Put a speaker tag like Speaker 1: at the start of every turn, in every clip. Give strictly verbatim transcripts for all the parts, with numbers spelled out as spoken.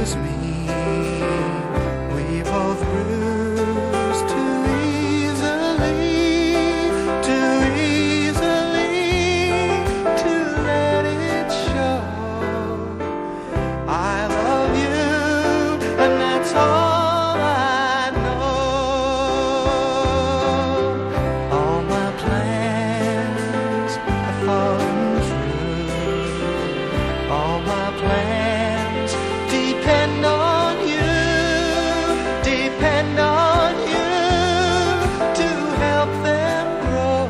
Speaker 1: bruise me. We both bruise too easily, too easily to let it show. I love you, and that's all I know. All my plans have fallen through. All my plans depend on you, depend on you to help them grow.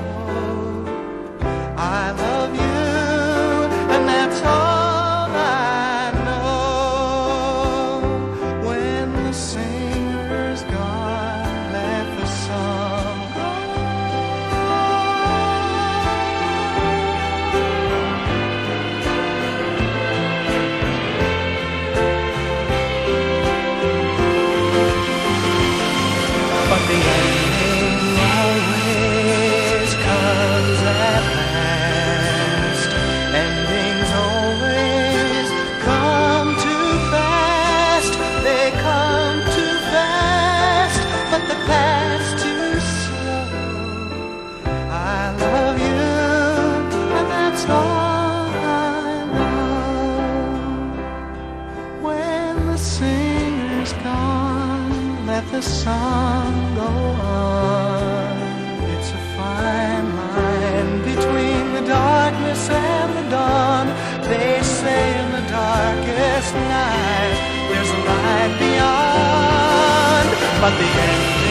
Speaker 1: I love you, and that's all I know. When the singer's gone, let the song go. But the ending always comes at last. Endings always come too fast. They come too fast, but the past too slow. I love you, and that's all I know. When the singer's gone, let the song go on. It's a fine line between the darkness and the dawn. They say in the darkest night there's a light beyond, but the end